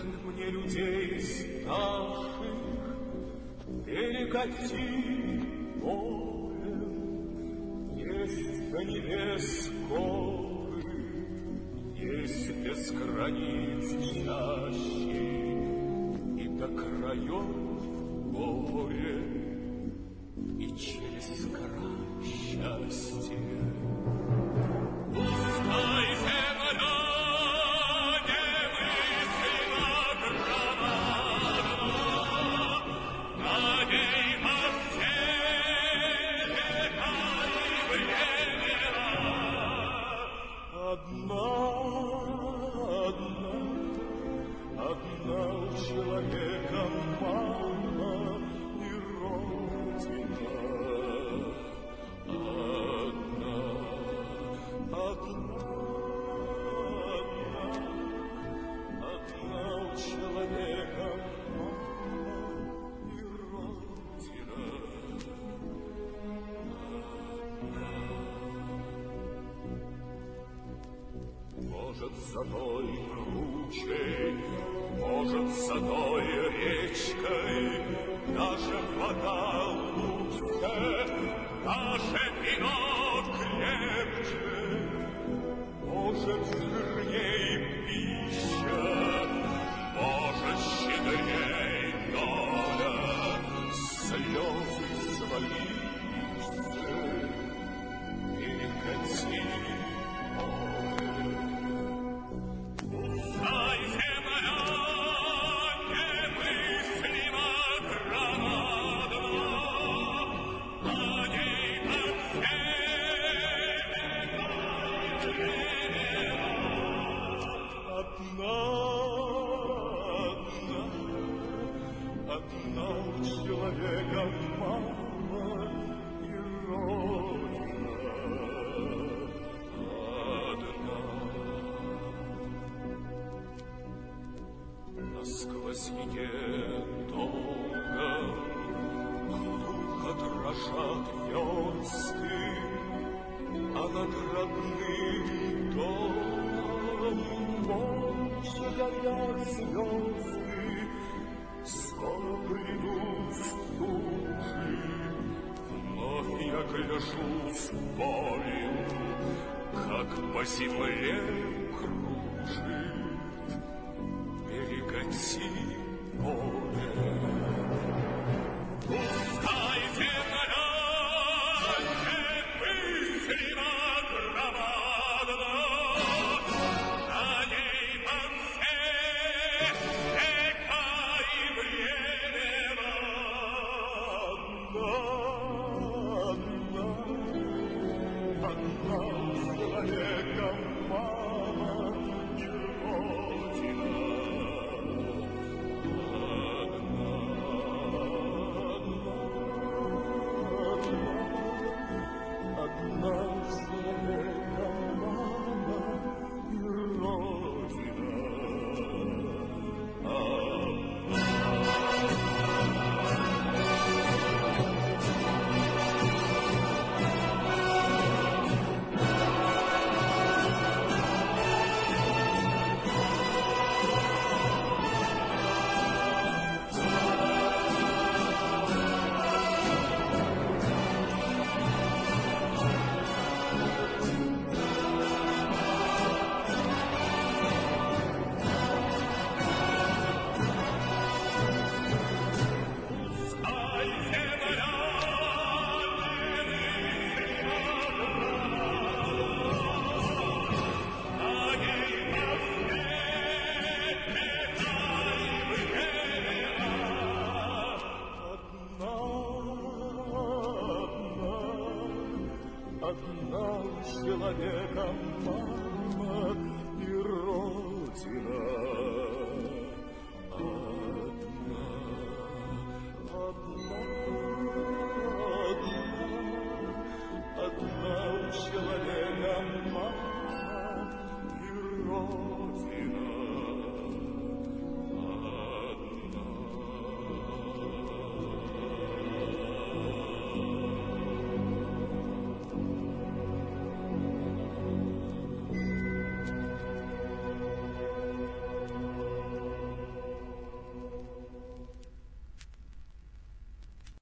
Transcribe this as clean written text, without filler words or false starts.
мне людей старших, перекати полем, есть до небес горы, есть без границ чащи, и до краев горе, и через край счастье. Пускай земля немыслимо громадна, на ней во все века и времена одна у человека мама и родина. Одна у человека мама и родина. Может, за той кручей, может, за той речкой, даже вода лучше, даже вино крепче, может, жирней пища, может, щедрей доля, слезы свалишься, перекати. Пускай земля немыслимо громадна, на ней во все века и времена одна у человека мама и родина. На сквозняке долго глухо дрожат версты, а над родным домом молча горят звезды. Скоро придут стужи, вновь я гляжу с болью, как по земле кружит перекати море. Пускай земля немыслимо громадна, на ней во все века и времена одна у человека мама и родина. Одна у человека мама и родина. Одна у человека мама и родина.